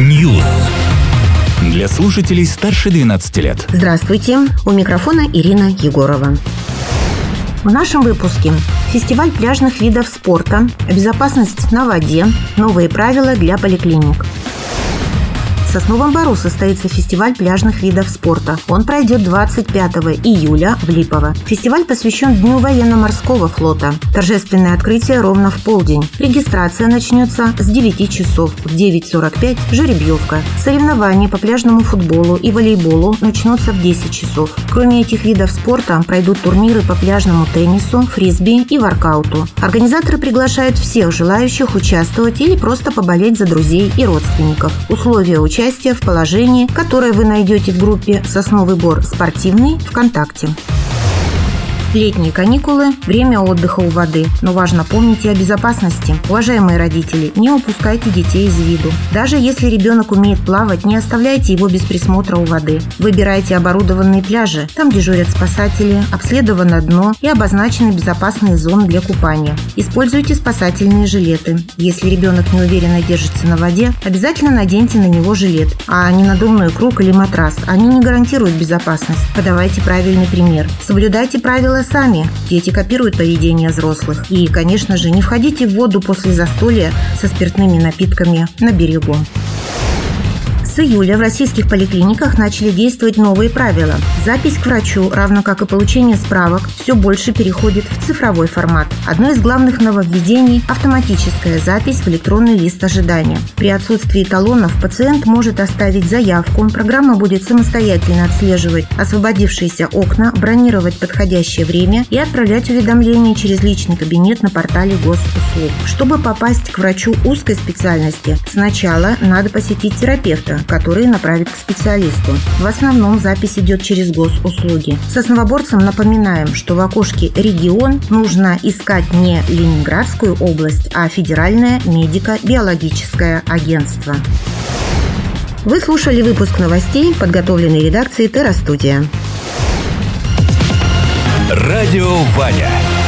News. Для слушателей старше 12 лет. Здравствуйте, у микрофона Ирина Егорова. В нашем выпуске фестиваль пляжных видов спорта, безопасность на воде, новые правила для поликлиник. В Сосновом Бору состоится фестиваль пляжных видов спорта. Он пройдет 25 июля в Липово. Фестиваль посвящен Дню военно-морского флота. Торжественное открытие ровно в полдень. Регистрация начнется с 9 часов. В 9:45 жеребьевка. Соревнования по пляжному футболу и волейболу начнутся в 10 часов. Кроме этих видов спорта пройдут турниры по пляжному теннису, фрисби и воркауту. Организаторы приглашают всех желающих участвовать или просто поболеть за друзей и родственников. Условия участия в положении, которое вы найдете в группе «Сосновый Бор спортивный» ВКонтакте. Летние каникулы – время отдыха у воды, но важно помнить и о безопасности. Уважаемые родители, не упускайте детей из виду. Даже если ребенок умеет плавать, не оставляйте его без присмотра у воды. Выбирайте оборудованные пляжи, там дежурят спасатели, обследовано дно и обозначены безопасные зоны для купания. Используйте спасательные жилеты. Если ребенок неуверенно держится на воде, обязательно наденьте на него жилет, а не надувной круг или матрас. Они не гарантируют безопасность. Подавайте правильный пример. Соблюдайте правила сами. Дети копируют поведение взрослых. И, конечно же, не входите в воду после застолья со спиртными напитками на берегу. С июля в российских поликлиниках начали действовать новые правила. Запись к врачу, равно как и получение справок, все больше переходит в цифровой формат. Одно из главных нововведений – автоматическая запись в электронный лист ожидания. При отсутствии талонов пациент может оставить заявку, программа будет самостоятельно отслеживать освободившиеся окна, бронировать подходящее время и отправлять уведомления через личный кабинет на портале госуслуг. Чтобы попасть к врачу узкой специальности, сначала надо посетить терапевта, который направит к специалисту. В основном запись идет через госуслуги. Сосновоборцам напоминаем, что в окошке «Регион» нужно искать не Ленинградскую область, а Федеральное медико-биологическое агентство. Вы слушали выпуск новостей, подготовленный редакцией Терра Студия. Радио Ваня.